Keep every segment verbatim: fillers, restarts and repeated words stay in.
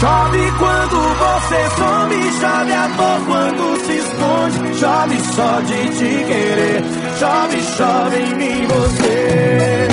Chove quando você some, chove amor quando se esconde. Chove só de te querer, chove, chove em mim você.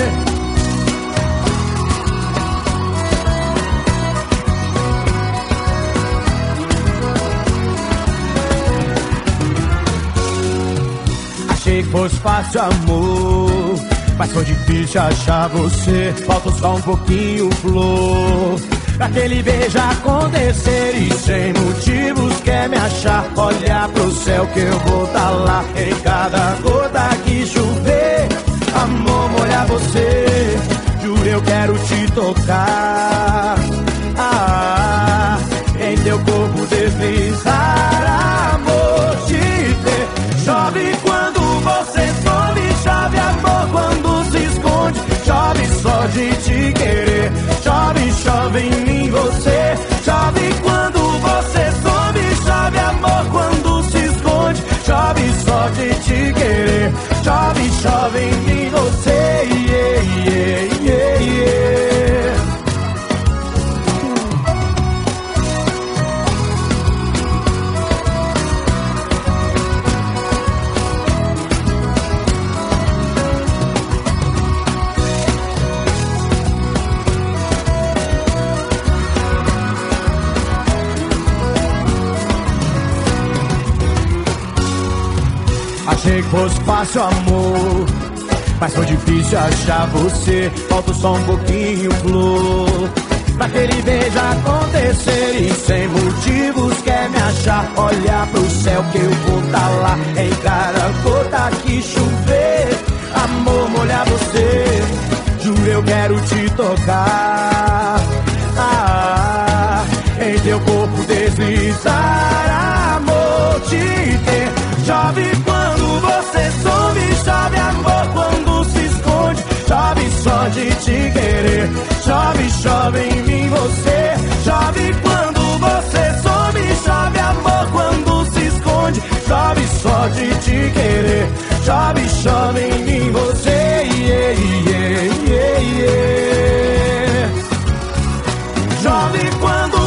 Achei que fosse fácil amor, mas foi difícil achar você. Falta só um pouquinho, flor, pra aquele beijo acontecer. E sem motivos quer me achar. Olha pro céu que eu vou tá lá. Em cada gota que chover, amor, molhar você. Juro, eu quero te tocar, ah, em teu corpo deslizar, amor, te ter. Chove quando você some, chove amor quando se esconde. Chove só de te querer, chove, chove em mim você. Chove quando você some, chove amor quando se esconde. Chove só de te querer, chove, chove em mim você. Yeah, yeah, yeah, yeah. Achei que fosse fácil amor, mas foi difícil achar você. Falta só um pouquinho, flor, pra aquele beijo acontecer. E sem motivos quer me achar. Olha pro céu que eu vou tá lá. Em cada gota que chover, amor, molhar você. Juro, eu quero te tocar, ah, em teu corpo deslizar, amor, te ter. Chove quando você some, chove amor quando se esconde. Chove só de te querer, chove, chove em mim você. Chove quando você some, chove amor quando se esconde. Chove só de te querer, chove, chove em mim você. Yeah, yeah, yeah, yeah. Chove quando